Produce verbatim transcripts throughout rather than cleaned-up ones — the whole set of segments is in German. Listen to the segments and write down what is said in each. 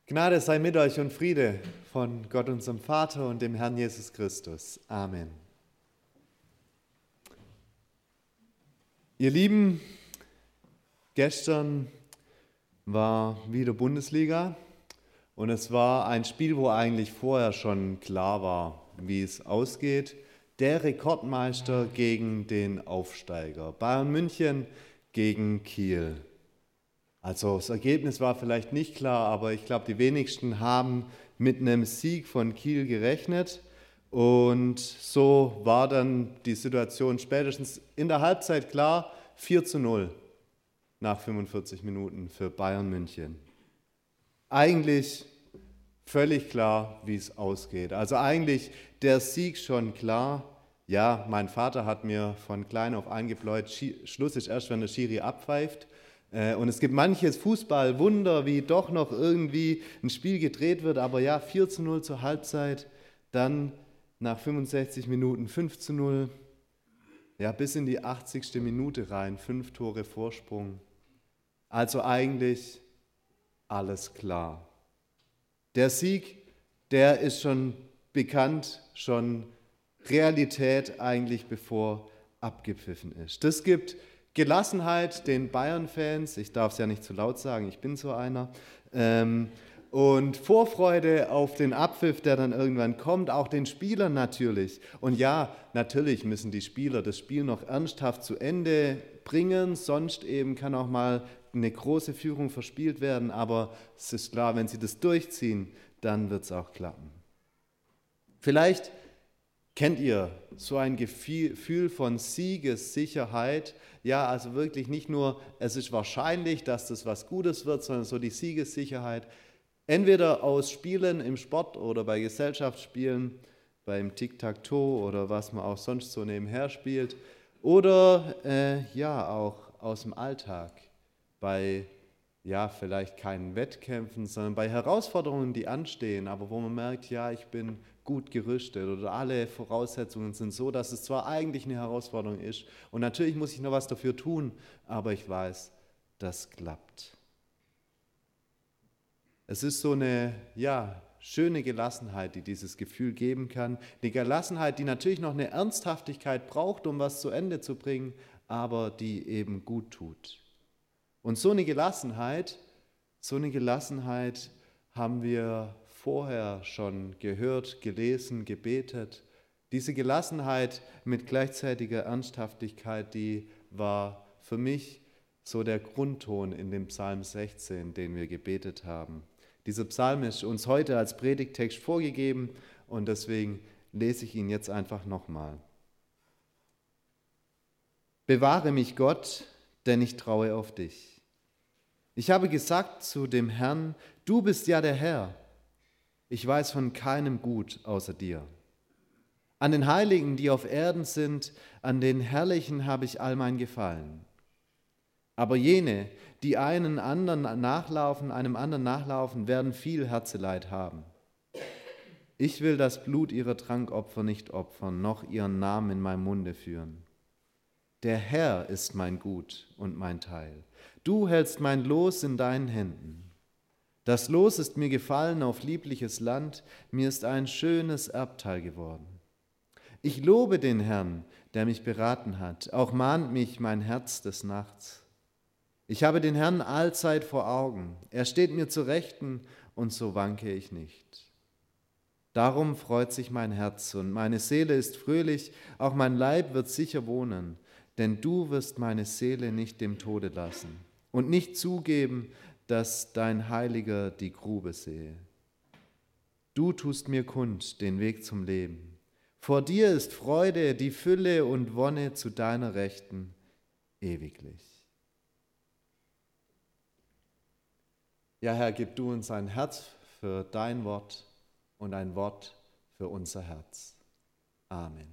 Gnade sei mit euch und Friede von Gott unserem Vater und dem Herrn Jesus Christus. Amen. Ihr Lieben, gestern war wieder Bundesliga und es war ein Spiel, wo eigentlich vorher schon klar war, wie es ausgeht. Der Rekordmeister gegen den Aufsteiger. Bayern München gegen Kiel. Also das Ergebnis war vielleicht nicht klar, aber ich glaube, die wenigsten haben mit einem Sieg von Kiel gerechnet. Und so war dann die Situation spätestens in der Halbzeit klar, vier zu null nach fünfundvierzig Minuten für Bayern München. Eigentlich völlig klar, wie es ausgeht. Also eigentlich der Sieg schon klar. Ja, mein Vater hat mir von klein auf eingebläut, Schluss ist erst, wenn der Schiri abpfeift. Und es gibt manches Fußballwunder, wie doch noch irgendwie ein Spiel gedreht wird. Aber ja, vier zu null zur Halbzeit, dann nach fünfundsechzig Minuten fünf zu null. Ja, bis in die achtzigste Minute rein, fünf Tore Vorsprung. Also eigentlich alles klar. Der Sieg, der ist schon bekannt, schon Realität eigentlich, bevor abgepfiffen ist. Das gibt Gelassenheit den Bayern-Fans, ich darf es ja nicht zu laut sagen, ich bin so einer, ähm, und Vorfreude auf den Abpfiff, der dann irgendwann kommt, auch den Spielern natürlich. Und ja, natürlich müssen die Spieler das Spiel noch ernsthaft zu Ende bringen, sonst eben kann auch mal eine große Führung verspielt werden, aber es ist klar, wenn sie das durchziehen, dann wird es auch klappen. Vielleicht kennt ihr so ein Gefühl von Siegessicherheit? Ja, also wirklich nicht nur, es ist wahrscheinlich, dass das was Gutes wird, sondern so die Siegessicherheit. Entweder aus Spielen im Sport oder bei Gesellschaftsspielen, beim Tic-Tac-Toe oder was man auch sonst so nebenher spielt. Oder äh, ja, auch aus dem Alltag, bei ja, vielleicht keinen Wettkämpfen, sondern bei Herausforderungen, die anstehen, aber wo man merkt, ja, ich bin gut gerüstet oder alle Voraussetzungen sind so, dass es zwar eigentlich eine Herausforderung ist und natürlich muss ich noch was dafür tun, aber ich weiß, das klappt. Es ist so eine, ja, schöne Gelassenheit, die dieses Gefühl geben kann. Eine Gelassenheit, die natürlich noch eine Ernsthaftigkeit braucht, um was zu Ende zu bringen, aber die eben gut tut. Und so eine Gelassenheit, so eine Gelassenheit haben wir vorher schon gehört, gelesen, gebetet. Diese Gelassenheit mit gleichzeitiger Ernsthaftigkeit, die war für mich so der Grundton in dem Psalm sechzehn, den wir gebetet haben. Dieser Psalm ist uns heute als Predigttext vorgegeben und deswegen lese ich ihn jetzt einfach nochmal. Bewahre mich, Gott, denn ich traue auf dich. Ich habe gesagt zu dem Herrn, du bist ja der Herr. Ich weiß von keinem Gut außer dir. An den Heiligen, die auf Erden sind, an den Herrlichen habe ich all mein Gefallen. Aber jene, die einen anderen nachlaufen, einem anderen nachlaufen, werden viel Herzeleid haben. Ich will das Blut ihrer Trankopfer nicht opfern, noch ihren Namen in meinem Munde führen. Der Herr ist mein Gut und mein Teil. Du hältst mein Los in deinen Händen. Das Los ist mir gefallen auf liebliches Land, mir ist ein schönes Erbteil geworden. Ich lobe den Herrn, der mich beraten hat, auch mahnt mich mein Herz des Nachts. Ich habe den Herrn allzeit vor Augen, er steht mir zur Rechten und so wanke ich nicht. Darum freut sich mein Herz und meine Seele ist fröhlich, auch mein Leib wird sicher wohnen, denn du wirst meine Seele nicht dem Tode lassen und nicht zugeben, dass dein Heiliger die Grube sehe. Du tust mir kund den Weg zum Leben. Vor dir ist Freude, die Fülle und Wonne zu deiner Rechten ewiglich. Ja, Herr, gib du uns ein Herz für dein Wort und ein Wort für unser Herz. Amen.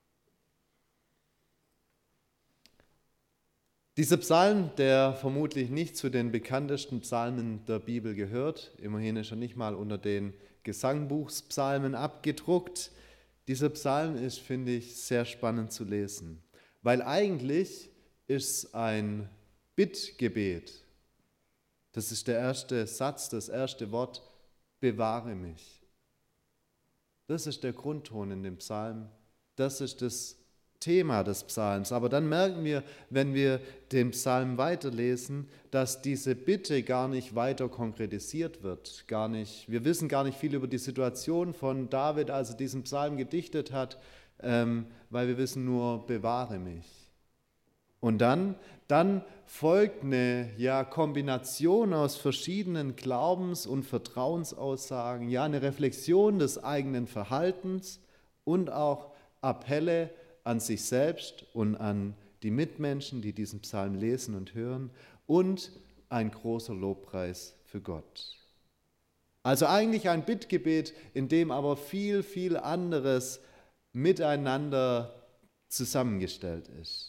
Dieser Psalm, der vermutlich nicht zu den bekanntesten Psalmen der Bibel gehört, immerhin ist er nicht mal unter den Gesangbuchspsalmen abgedruckt. Dieser Psalm ist, finde ich, sehr spannend zu lesen, weil eigentlich ist es ein Bittgebet. Das ist der erste Satz, das erste Wort bewahre mich. Das ist der Grundton in dem Psalm. Das ist das Thema des Psalms. Aber dann merken wir, wenn wir den Psalm weiterlesen, dass diese Bitte gar nicht weiter konkretisiert wird. Gar nicht, wir wissen gar nicht viel über die Situation von David, als er diesen Psalm gedichtet hat, ähm, weil wir wissen nur, bewahre mich. Und dann, dann folgt eine ja, Kombination aus verschiedenen Glaubens- und Vertrauensaussagen, ja, eine Reflexion des eigenen Verhaltens und auch Appelle an sich selbst und an die Mitmenschen, die diesen Psalm lesen und hören, und ein großer Lobpreis für Gott. Also eigentlich ein Bittgebet, in dem aber viel, viel anderes miteinander zusammengestellt ist.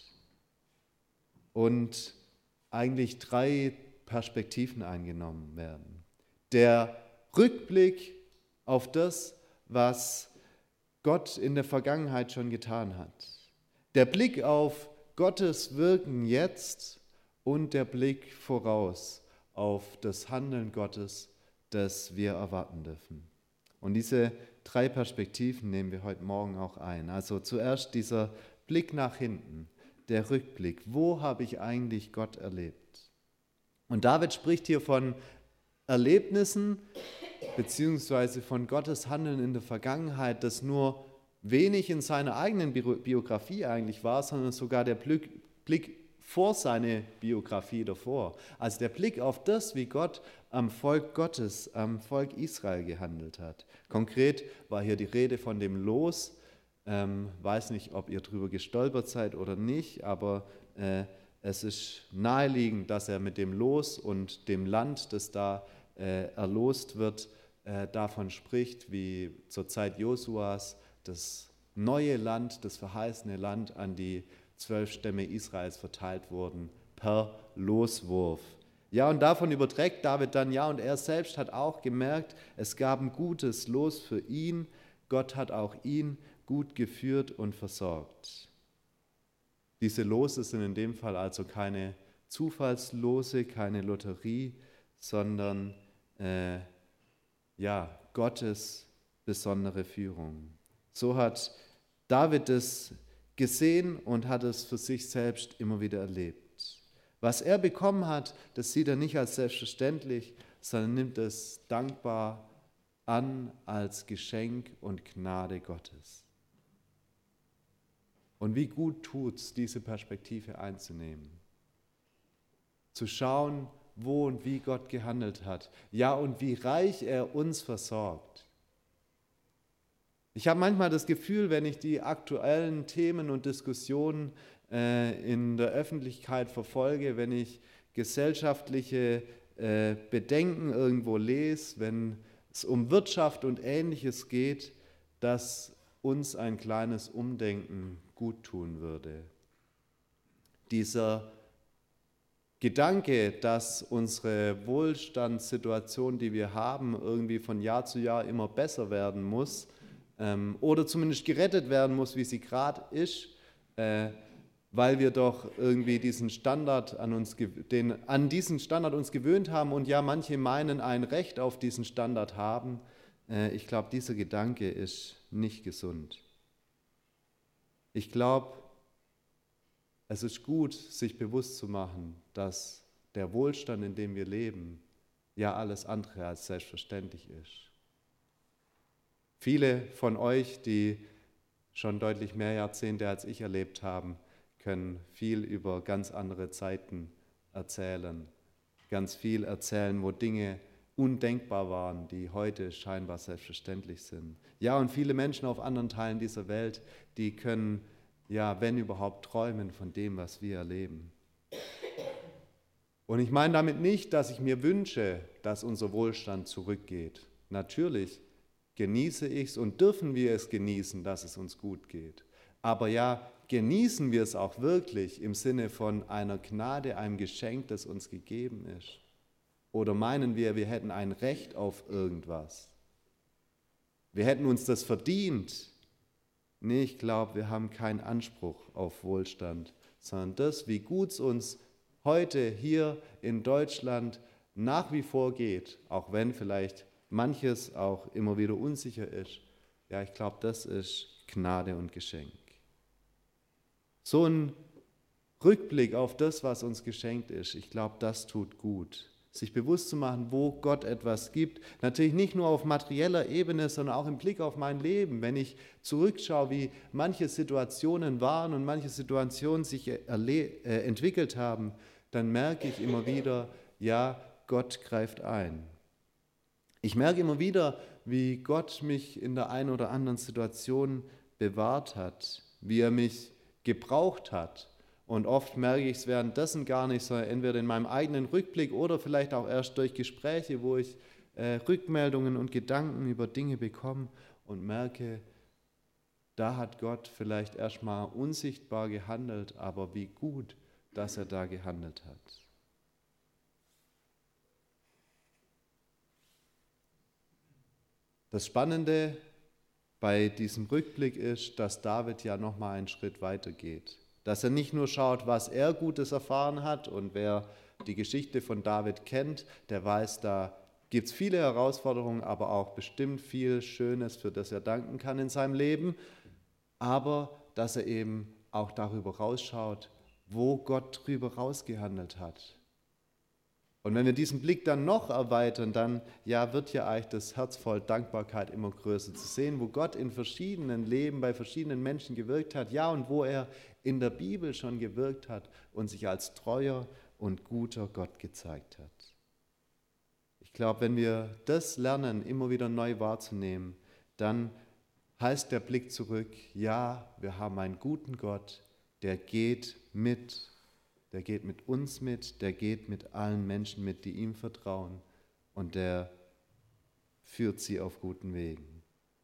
Und eigentlich drei Perspektiven eingenommen werden. Der Rückblick auf das, was Gott in der Vergangenheit schon getan hat. Der Blick auf Gottes Wirken jetzt und der Blick voraus auf das Handeln Gottes, das wir erwarten dürfen. Und diese drei Perspektiven nehmen wir heute Morgen auch ein. Also zuerst dieser Blick nach hinten, der Rückblick. Wo habe ich eigentlich Gott erlebt? Und David spricht hier von Erlebnissen beziehungsweise von Gottes Handeln in der Vergangenheit, das nur wenig in seiner eigenen Biografie eigentlich war, sondern sogar der Blick vor seine Biografie davor. Also der Blick auf das, wie Gott am Volk Gottes, am Volk Israel gehandelt hat. Konkret war hier die Rede von dem Los. Ähm, weiß nicht, ob ihr drüber gestolpert seid oder nicht, aber äh, es ist naheliegend, dass er mit dem Los und dem Land, das da äh, erlost wird, äh, davon spricht, wie zur Zeit Josuas das neue Land, das verheißene Land an die zwölf Stämme Israels verteilt wurden per Loswurf. Ja, und davon überträgt David dann, ja, und er selbst hat auch gemerkt, es gab ein gutes Los für ihn. Gott hat auch ihn gut geführt und versorgt. Diese Lose sind in dem Fall also keine Zufallslose, keine Lotterie, sondern äh, ja, Gottes besondere Führung. So hat David es gesehen und hat es für sich selbst immer wieder erlebt. Was er bekommen hat, das sieht er nicht als selbstverständlich, sondern nimmt es dankbar an als Geschenk und Gnade Gottes. Und wie gut tut es, diese Perspektive einzunehmen. Zu schauen, wo und wie Gott gehandelt hat. Ja, und wie reich er uns versorgt. Ich habe manchmal das Gefühl, wenn ich die aktuellen Themen und Diskussionen äh, in der Öffentlichkeit verfolge, wenn ich gesellschaftliche äh, Bedenken irgendwo lese, wenn es um Wirtschaft und Ähnliches geht, dass uns ein kleines Umdenken gut tun würde. Dieser Gedanke, dass unsere Wohlstandssituation, die wir haben, irgendwie von Jahr zu Jahr immer besser werden muss ähm, oder zumindest gerettet werden muss, wie sie gerade ist, äh, weil wir doch irgendwie diesen Standard an uns, den, an diesen Standard uns gewöhnt haben und ja, manche meinen, ein Recht auf diesen Standard haben. Äh, ich glaube, dieser Gedanke ist nicht gesund. Ich glaube, es ist gut, sich bewusst zu machen, dass der Wohlstand, in dem wir leben, ja alles andere als selbstverständlich ist. Viele von euch, die schon deutlich mehr Jahrzehnte als ich erlebt haben, können viel über ganz andere Zeiten erzählen. Ganz viel erzählen, wo Dinge undenkbar waren, die heute scheinbar selbstverständlich sind. Ja, und viele Menschen auf anderen Teilen dieser Welt, die können, ja, wenn überhaupt, träumen von dem, was wir erleben. Und ich meine damit nicht, dass ich mir wünsche, dass unser Wohlstand zurückgeht. Natürlich genieße ich es und dürfen wir es genießen, dass es uns gut geht. Aber ja, genießen wir es auch wirklich im Sinne von einer Gnade, einem Geschenk, das uns gegeben ist? Oder meinen wir, wir hätten ein Recht auf irgendwas? Wir hätten uns das verdient? Nee, ich glaube, wir haben keinen Anspruch auf Wohlstand, sondern das, wie gut es uns heute hier in Deutschland nach wie vor geht, auch wenn vielleicht manches auch immer wieder unsicher ist, ja, ich glaube, das ist Gnade und Geschenk. So ein Rückblick auf das, was uns geschenkt ist, ich glaube, das tut gut. Sich bewusst zu machen, wo Gott etwas gibt. Natürlich nicht nur auf materieller Ebene, sondern auch im Blick auf mein Leben. Wenn ich zurückschaue, wie manche Situationen waren und manche Situationen sich erle- äh, entwickelt haben, dann merke ich immer wieder, ja, Gott greift ein. Ich merke immer wieder, wie Gott mich in der einen oder anderen Situation bewahrt hat, wie er mich gebraucht hat. Und oft merke ich es währenddessen gar nicht, sondern entweder in meinem eigenen Rückblick oder vielleicht auch erst durch Gespräche, wo ich äh, Rückmeldungen und Gedanken über Dinge bekomme und merke, da hat Gott vielleicht erstmal unsichtbar gehandelt, aber wie gut, dass er da gehandelt hat. Das Spannende bei diesem Rückblick ist, dass David ja nochmal einen Schritt weiter geht. Dass er nicht nur schaut, was er Gutes erfahren hat, und wer die Geschichte von David kennt, der weiß, da gibt es viele Herausforderungen, aber auch bestimmt viel Schönes, für das er danken kann in seinem Leben. Aber dass er eben auch darüber rausschaut, wo Gott drüber rausgehandelt hat. Und wenn wir diesen Blick dann noch erweitern, dann ja, wird ja eigentlich das Herz voll Dankbarkeit immer größer zu sehen, wo Gott in verschiedenen Leben bei verschiedenen Menschen gewirkt hat, ja, und wo er in der Bibel schon gewirkt hat und sich als treuer und guter Gott gezeigt hat. Ich glaube, wenn wir das lernen, immer wieder neu wahrzunehmen, dann heißt der Blick zurück, ja, wir haben einen guten Gott, der geht mit. Der geht mit uns mit, der geht mit allen Menschen mit, die ihm vertrauen, und der führt sie auf guten Wegen.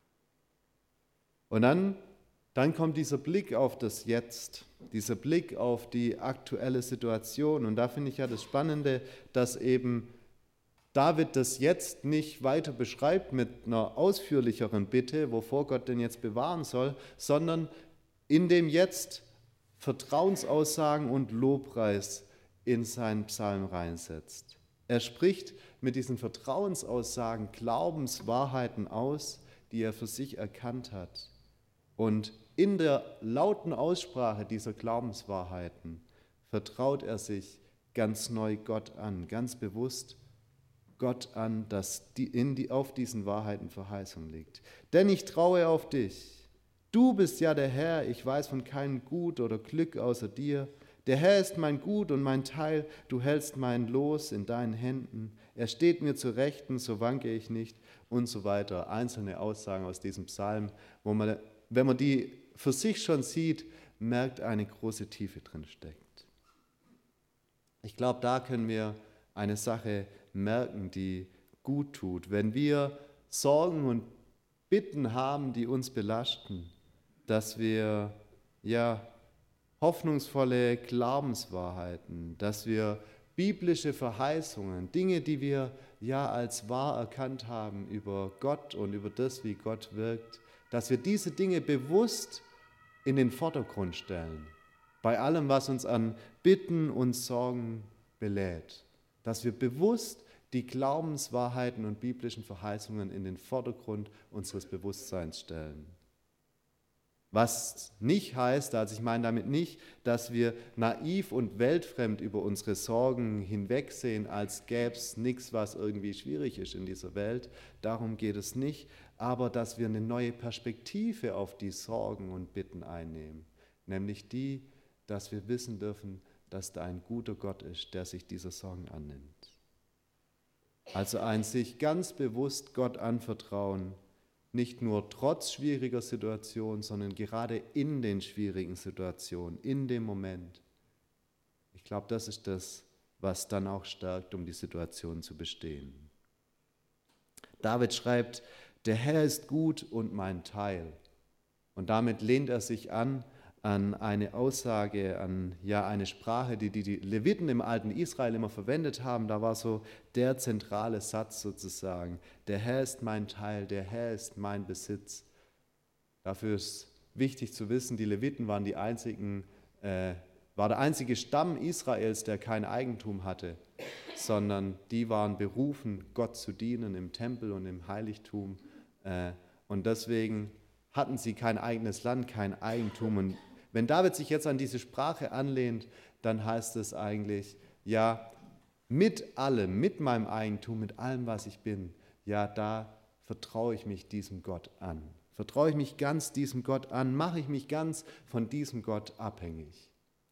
Und dann, dann kommt dieser Blick auf das Jetzt, dieser Blick auf die aktuelle Situation. Und da finde ich ja das Spannende, dass eben David das Jetzt nicht weiter beschreibt mit einer ausführlicheren Bitte, wovor Gott denn jetzt bewahren soll, sondern in dem Jetzt Vertrauensaussagen und Lobpreis in seinen Psalm reinsetzt. Er spricht mit diesen Vertrauensaussagen Glaubenswahrheiten aus, die er für sich erkannt hat. Und in der lauten Aussprache dieser Glaubenswahrheiten vertraut er sich ganz neu Gott an, ganz bewusst Gott an, dass die, in die, auf diesen Wahrheiten Verheißung liegt. Denn ich traue auf dich. Du bist ja der Herr, ich weiß von keinem Gut oder Glück außer dir. Der Herr ist mein Gut und mein Teil, du hältst mein Los in deinen Händen. Er steht mir zur Rechten, so wanke ich nicht und so weiter. Einzelne Aussagen aus diesem Psalm, wo man, wenn man die für sich schon sieht, merkt, eine große Tiefe drin steckt. Ich glaube, da können wir eine Sache merken, die gut tut. Wenn wir Sorgen und Bitten haben, die uns belasten, dass wir ja hoffnungsvolle Glaubenswahrheiten, dass wir biblische Verheißungen, Dinge, die wir ja als wahr erkannt haben über Gott und über das, wie Gott wirkt, dass wir diese Dinge bewusst in den Vordergrund stellen, bei allem, was uns an Bitten und Sorgen belädt, dass wir bewusst die Glaubenswahrheiten und biblischen Verheißungen in den Vordergrund unseres Bewusstseins stellen. Was nicht heißt, also ich meine damit nicht, dass wir naiv und weltfremd über unsere Sorgen hinwegsehen, als gäbe es nichts, was irgendwie schwierig ist in dieser Welt. Darum geht es nicht, aber dass wir eine neue Perspektive auf die Sorgen und Bitten einnehmen, nämlich die, dass wir wissen dürfen, dass da ein guter Gott ist, der sich dieser Sorgen annimmt. Also ein sich ganz bewusst Gott anvertrauen, nicht nur trotz schwieriger Situationen, sondern gerade in den schwierigen Situationen, in dem Moment. Ich glaube, das ist das, was dann auch stärkt, um die Situation zu bestehen. David schreibt, der Herr ist gut und mein Teil. Und damit lehnt er sich an an eine Aussage, an ja eine Sprache, die die Leviten im alten Israel immer verwendet haben. Da war so der zentrale Satz sozusagen: Der Herr ist mein Teil, der Herr ist mein Besitz. Dafür ist wichtig zu wissen, die Leviten waren die einzigen äh, war der einzige Stamm Israels, der kein Eigentum hatte, sondern die waren berufen, Gott zu dienen im Tempel und im Heiligtum. Und deswegen hatten sie kein eigenes Land, kein Eigentum. Und wenn David sich jetzt an diese Sprache anlehnt, dann heißt es eigentlich, ja, mit allem, mit meinem Eigentum, mit allem, was ich bin, ja, da vertraue ich mich diesem Gott an. Vertraue ich mich ganz diesem Gott an, mache ich mich ganz von diesem Gott abhängig.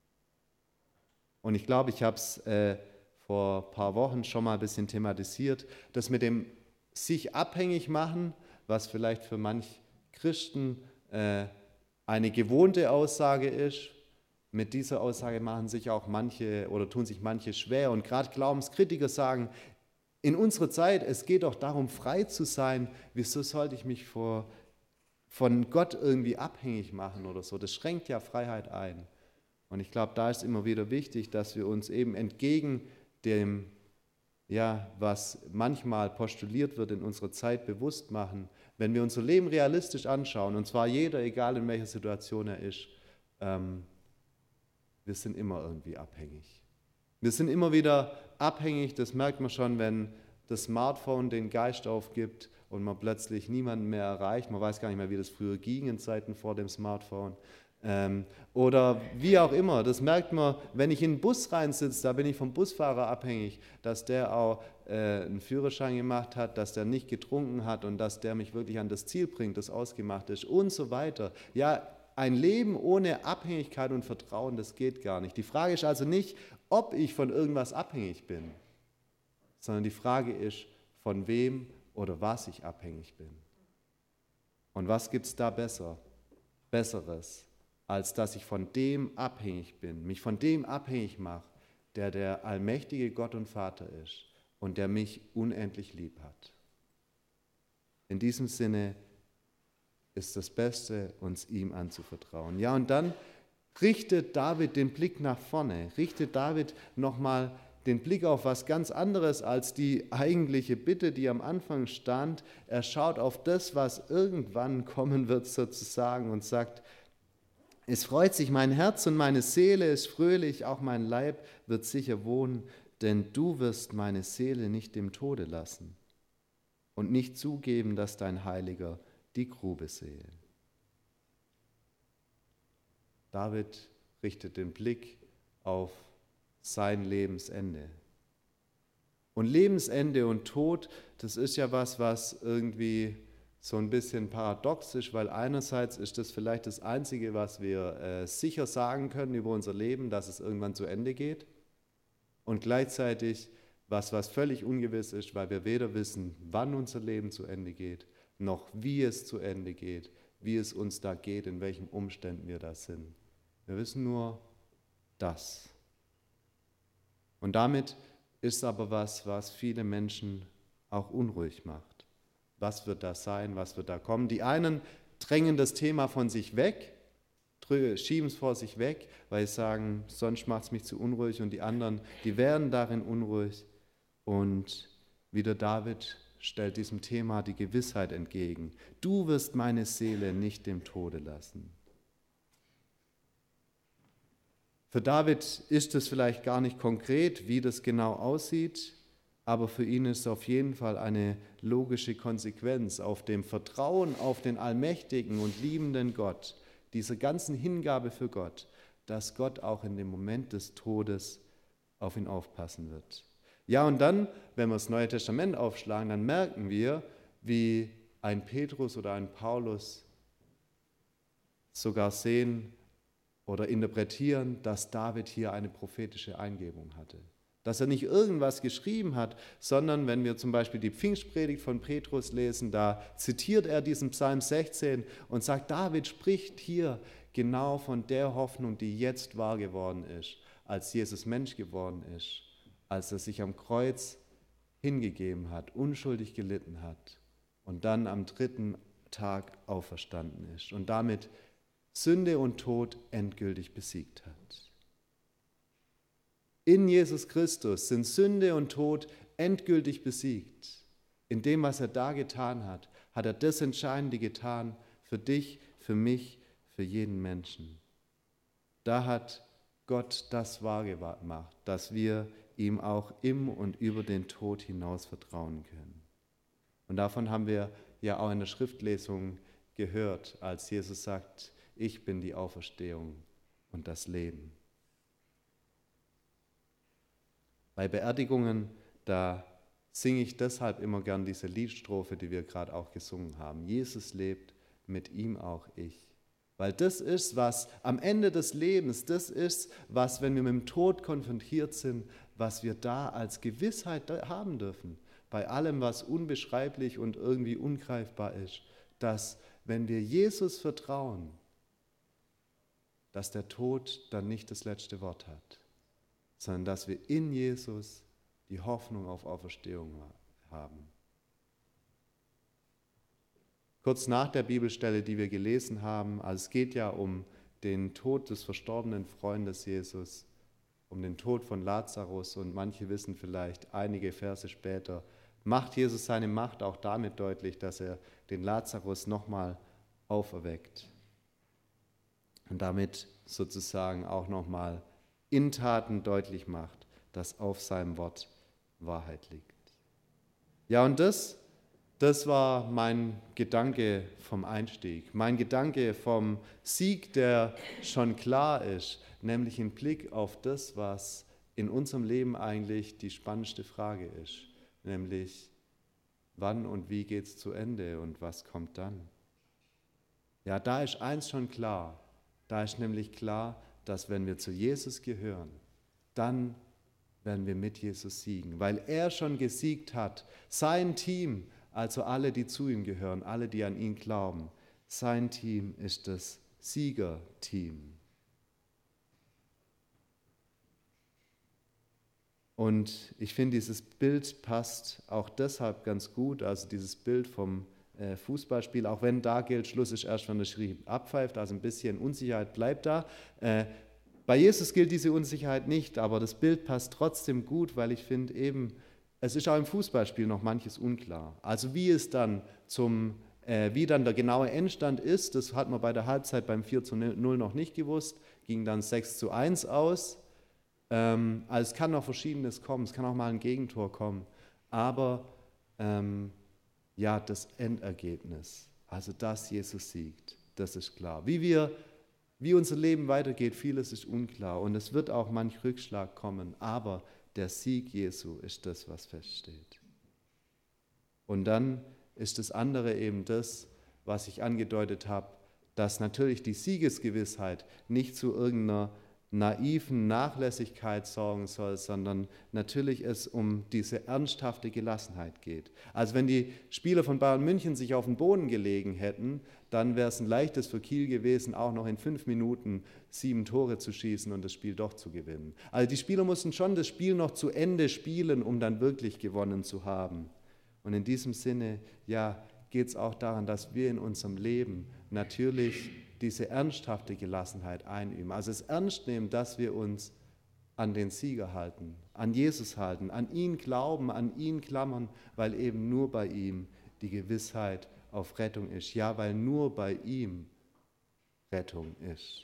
Und ich glaube, ich habe es äh, vor ein paar Wochen schon mal ein bisschen thematisiert, das mit dem sich abhängig machen, was vielleicht für manch Christen äh, eine gewohnte Aussage ist. Mit dieser Aussage machen sich auch manche oder tun sich manche schwer. Und gerade Glaubenskritiker sagen, in unserer Zeit, es geht doch darum, frei zu sein. Wieso sollte ich mich vor, von Gott irgendwie abhängig machen oder so? Das schränkt ja Freiheit ein. Und ich glaube, da ist immer wieder wichtig, dass wir uns eben entgegen dem, ja, was manchmal postuliert wird in unserer Zeit, bewusst machen, wenn wir unser Leben realistisch anschauen, und zwar jeder, egal in welcher Situation er ist, ähm, wir sind immer irgendwie abhängig. Wir sind immer wieder abhängig, das merkt man schon, wenn das Smartphone den Geist aufgibt und man plötzlich niemanden mehr erreicht. Man weiß gar nicht mehr, wie das früher ging in Zeiten vor dem Smartphone. Ähm, oder wie auch immer, das merkt man, wenn ich in den Bus reinsitze, da bin ich vom Busfahrer abhängig, dass der auch äh, einen Führerschein gemacht hat, dass der nicht getrunken hat und dass der mich wirklich an das Ziel bringt, das ausgemacht ist und so weiter. Ja, ein Leben ohne Abhängigkeit und Vertrauen, das geht gar nicht. Die Frage ist also nicht, ob ich von irgendwas abhängig bin, sondern die Frage ist, von wem oder was ich abhängig bin. Und was gibt es da besser, Besseres, als dass ich von dem abhängig bin, mich von dem abhängig mache, der der allmächtige Gott und Vater ist und der mich unendlich lieb hat. In diesem Sinne ist das Beste, uns ihm anzuvertrauen. Ja, und dann richtet David den Blick nach vorne, richtet David nochmal den Blick auf was ganz anderes als die eigentliche Bitte, die am Anfang stand. Er schaut auf das, was irgendwann kommen wird sozusagen und sagt, es freut sich mein Herz und meine Seele ist fröhlich, auch mein Leib wird sicher wohnen, denn du wirst meine Seele nicht dem Tode lassen und nicht zugeben, dass dein Heiliger die Grube sehe. David richtet den Blick auf sein Lebensende. Und Lebensende und Tod, das ist ja was, was irgendwie so ein bisschen paradox ist, weil einerseits ist das vielleicht das Einzige, was wir äh, sicher sagen können über unser Leben, dass es irgendwann zu Ende geht. Und gleichzeitig was, was völlig ungewiss ist, weil wir weder wissen, wann unser Leben zu Ende geht, noch wie es zu Ende geht, wie es uns da geht, in welchen Umständen wir da sind. Wir wissen nur das. Und damit ist aber was, was viele Menschen auch unruhig macht. Was wird da sein, was wird da kommen? Die einen drängen das Thema von sich weg, schieben es vor sich weg, weil sie sagen, sonst macht es mich zu unruhig. Und die anderen, die werden darin unruhig. Und wieder David stellt diesem Thema die Gewissheit entgegen. Du wirst meine Seele nicht dem Tode lassen. Für David ist es vielleicht gar nicht konkret, wie das genau aussieht, aber für ihn ist es auf jeden Fall eine logische Konsequenz auf dem Vertrauen auf den allmächtigen und liebenden Gott, dieser ganzen Hingabe für Gott, dass Gott auch in dem Moment des Todes auf ihn aufpassen wird. Ja, und dann, wenn wir das Neue Testament aufschlagen, dann merken wir, wie ein Petrus oder ein Paulus sogar sehen oder interpretieren, dass David hier eine prophetische Eingebung hatte. Dass er nicht irgendwas geschrieben hat, sondern wenn wir zum Beispiel die Pfingstpredigt von Petrus lesen, da zitiert er diesen Psalm sechzehn und sagt, David spricht hier genau von der Hoffnung, die jetzt wahr geworden ist, als Jesus Mensch geworden ist, als er sich am Kreuz hingegeben hat, unschuldig gelitten hat und dann am dritten Tag auferstanden ist und damit Sünde und Tod endgültig besiegt hat. In Jesus Christus sind Sünde und Tod endgültig besiegt. In dem, was er da getan hat, hat er das Entscheidende getan für dich, für mich, für jeden Menschen. Da hat Gott das wahr macht, dass wir ihm auch im und über den Tod hinaus vertrauen können. Und davon haben wir ja auch in der Schriftlesung gehört, als Jesus sagt, ich bin die Auferstehung und das Leben. Bei Beerdigungen, da singe ich deshalb immer gern diese Liedstrophe, die wir gerade auch gesungen haben. Jesus lebt, mit ihm auch ich. Weil das ist, was am Ende des Lebens, das ist, was, wenn wir mit dem Tod konfrontiert sind, was wir da als Gewissheit haben dürfen. Bei allem, was unbeschreiblich und irgendwie ungreifbar ist, dass, wenn wir Jesus vertrauen, dass der Tod dann nicht das letzte Wort hat, sondern dass wir in Jesus die Hoffnung auf Auferstehung haben. Kurz nach der Bibelstelle, die wir gelesen haben, also es geht ja um den Tod des verstorbenen Freundes Jesus, um den Tod von Lazarus, und manche wissen vielleicht, einige Verse später macht Jesus seine Macht auch damit deutlich, dass er den Lazarus nochmal auferweckt und damit sozusagen auch nochmal in Taten deutlich macht, dass auf seinem Wort Wahrheit liegt. Ja, und das, das war mein Gedanke vom Einstieg, mein Gedanke vom Sieg, der schon klar ist, nämlich im Blick auf das, was in unserem Leben eigentlich die spannendste Frage ist, nämlich wann und wie geht es zu Ende und was kommt dann? Ja, da ist eins schon klar, da ist nämlich klar, dass wenn wir zu Jesus gehören, dann werden wir mit Jesus siegen, weil er schon gesiegt hat. Sein Team, also alle, die zu ihm gehören, alle, die an ihn glauben, sein Team ist das Siegerteam. Und ich finde, dieses Bild passt auch deshalb ganz gut, also dieses Bild vom äh, Fußballspiel, auch wenn da gilt, Schluss ist erst, wenn der Schiri abpfeift, also ein bisschen Unsicherheit bleibt da. Äh, bei Jesus gilt diese Unsicherheit nicht, aber das Bild passt trotzdem gut, weil ich finde eben, es ist auch im Fußballspiel noch manches unklar. Also wie es dann zum, äh, wie dann der genaue Endstand ist, das hat man bei der Halbzeit beim vier zu null noch nicht gewusst, ging dann sechs zu eins aus. Ähm, also es kann noch Verschiedenes kommen, es kann auch mal ein Gegentor kommen, aber ähm, ja, das Endergebnis, also dass Jesus siegt, das ist klar. Wie wir, wie unser Leben weitergeht, vieles ist unklar und es wird auch manch Rückschlag kommen, aber der Sieg Jesu ist das, was feststeht. Und dann ist das andere eben das, was ich angedeutet habe, dass natürlich die Siegesgewissheit nicht zu irgendeiner naiven Nachlässigkeit sorgen soll, sondern natürlich es um diese ernsthafte Gelassenheit geht. Also wenn die Spieler von Bayern München sich auf den Boden gelegen hätten, dann wäre es ein leichtes für Kiel gewesen, auch noch in fünf Minuten sieben Tore zu schießen und das Spiel doch zu gewinnen. Also die Spieler mussten schon das Spiel noch zu Ende spielen, um dann wirklich gewonnen zu haben. Und in diesem Sinne, ja, geht es auch daran, dass wir in unserem Leben natürlich diese ernsthafte Gelassenheit einüben. Also es ernst nehmen, dass wir uns an den Sieger halten, an Jesus halten, an ihn glauben, an ihn klammern, weil eben nur bei ihm die Gewissheit auf Rettung ist. Ja, weil nur bei ihm Rettung ist.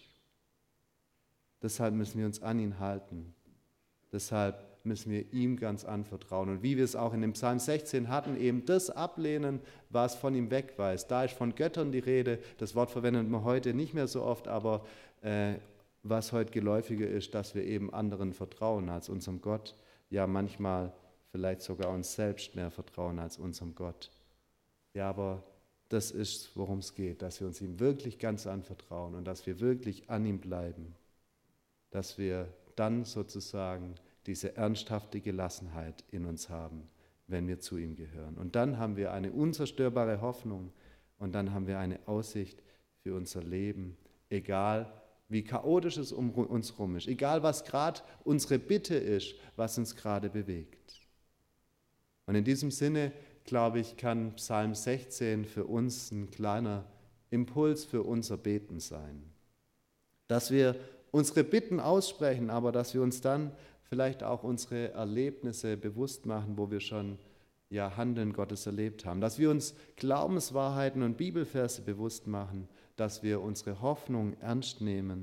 Deshalb müssen wir uns an ihn halten. Deshalb müssen wir ihm ganz anvertrauen. Und wie wir es auch in dem Psalm sechzehn hatten, eben das ablehnen, was von ihm wegweist. Da ist von Göttern die Rede, das Wort verwendet man heute nicht mehr so oft, aber äh, was heute geläufiger ist, dass wir eben anderen vertrauen als unserem Gott. Ja, manchmal vielleicht sogar uns selbst mehr vertrauen als unserem Gott. Ja, aber das ist, worum es geht, dass wir uns ihm wirklich ganz anvertrauen und dass wir wirklich an ihm bleiben. Dass wir dann sozusagen diese ernsthafte Gelassenheit in uns haben, wenn wir zu ihm gehören. Und dann haben wir eine unzerstörbare Hoffnung und dann haben wir eine Aussicht für unser Leben, egal wie chaotisch es um uns herum ist, egal was gerade unsere Bitte ist, was uns gerade bewegt. Und in diesem Sinne, glaube ich, kann Psalm sechzehn für uns ein kleiner Impuls für unser Beten sein. Dass wir unsere Bitten aussprechen, aber dass wir uns dann vielleicht auch unsere Erlebnisse bewusst machen, wo wir schon ja, Handeln Gottes erlebt haben. Dass wir uns Glaubenswahrheiten und Bibelverse bewusst machen, dass wir unsere Hoffnung ernst nehmen,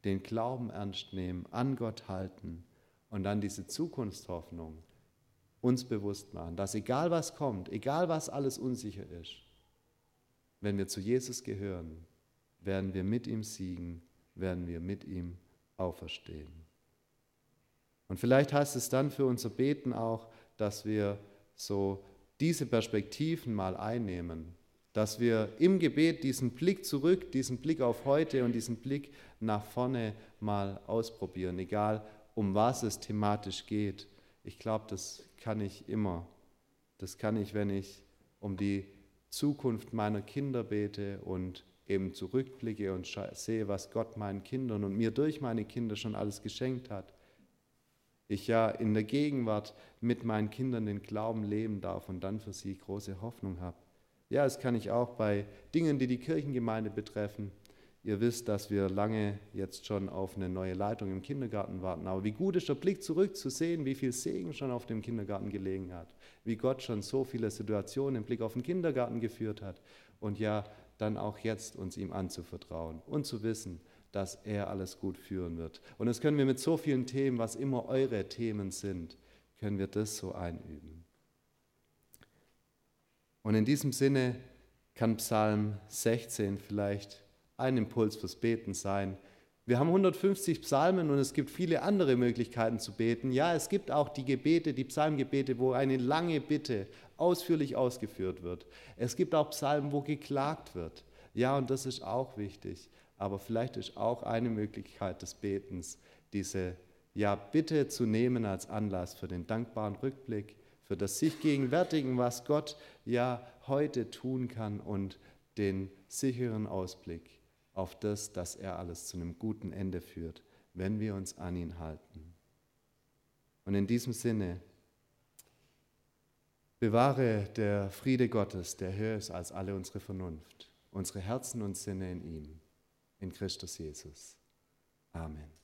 den Glauben ernst nehmen, an Gott halten und dann diese Zukunftshoffnung uns bewusst machen, dass egal was kommt, egal was alles unsicher ist, wenn wir zu Jesus gehören, werden wir mit ihm siegen, werden wir mit ihm auferstehen. Und vielleicht heißt es dann für unser Beten auch, dass wir so diese Perspektiven mal einnehmen, dass wir im Gebet diesen Blick zurück, diesen Blick auf heute und diesen Blick nach vorne mal ausprobieren, egal um was es thematisch geht. Ich glaube, das kann ich immer. Das kann ich, wenn ich um die Zukunft meiner Kinder bete und eben zurückblicke und sehe, was Gott meinen Kindern und mir durch meine Kinder schon alles geschenkt hat. Ich ja in der Gegenwart mit meinen Kindern den Glauben leben darf und dann für sie große Hoffnung habe. Ja, das kann ich auch bei Dingen, die die Kirchengemeinde betreffen. Ihr wisst, dass wir lange jetzt schon auf eine neue Leitung im Kindergarten warten. Aber wie gut ist der Blick zurück zu sehen, wie viel Segen schon auf dem Kindergarten gelegen hat. Wie Gott schon so viele Situationen im Blick auf den Kindergarten geführt hat. Und ja, dann auch jetzt uns ihm anzuvertrauen und zu wissen, dass er alles gut führen wird. Und das können wir mit so vielen Themen, was immer eure Themen sind, können wir das so einüben. Und in diesem Sinne kann Psalm sechzehn vielleicht ein Impuls fürs Beten sein. Wir haben hundertfünfzig Psalmen und es gibt viele andere Möglichkeiten zu beten. Ja, es gibt auch die Gebete, die Psalmgebete, wo eine lange Bitte ausführlich ausgeführt wird. Es gibt auch Psalmen, wo geklagt wird. Ja, und das ist auch wichtig. Aber vielleicht ist auch eine Möglichkeit des Betens, diese ja, Bitte zu nehmen als Anlass für den dankbaren Rückblick, für das sich Gegenwärtigen, was Gott ja heute tun kann und den sicheren Ausblick auf das, dass er alles zu einem guten Ende führt, wenn wir uns an ihn halten. Und in diesem Sinne, bewahre der Friede Gottes, der höher ist als alle unsere Vernunft, unsere Herzen und Sinne in ihm, in Christus Jesus. Amen.